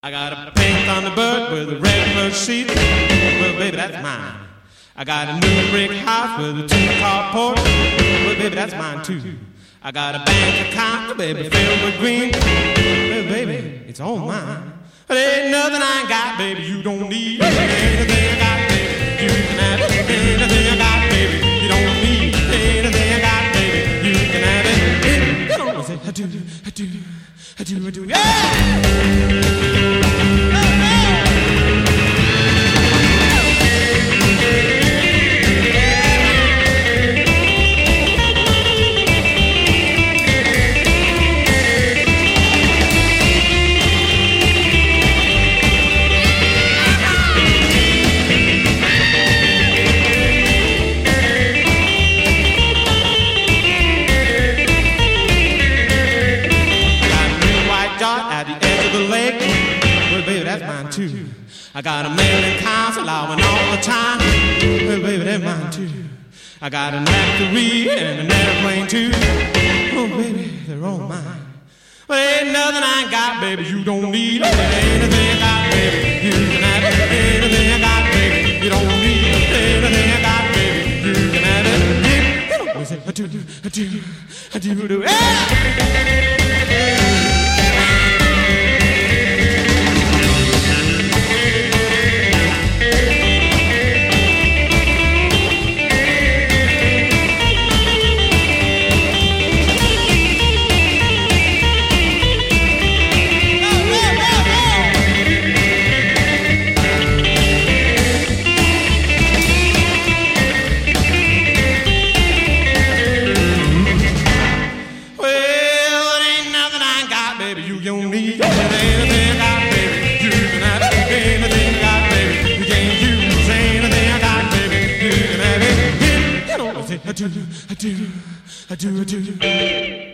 I got a pink Thunderbird with a red plush seat. Well, baby, that's mine. I got a new brick house with a two-car porch. Well, baby, that's mine too. I got a bank account, baby, filled with green. Well, baby, it's all mine. There ain't nothing I ain't got, baby, you don't need. Anything I got, baby, you can have it. Anything I got, baby, you don't need. Anything I got, baby, you can have it. You know what I do, I do, I do, I do, yeah! I got a man in council allowing all the time. Well, baby, that's mine too. I got an factory and an airplane too. Oh, baby, they're all mine. Well, ain't nothing I ain't got, baby, you don't need. Anything I got, baby, you can have it. Anything I got, baby, you don't need. Anything I got, baby, you can have it. You know, we say, I do, I do, I do, I do, yeah! I do, I do, I do, I do.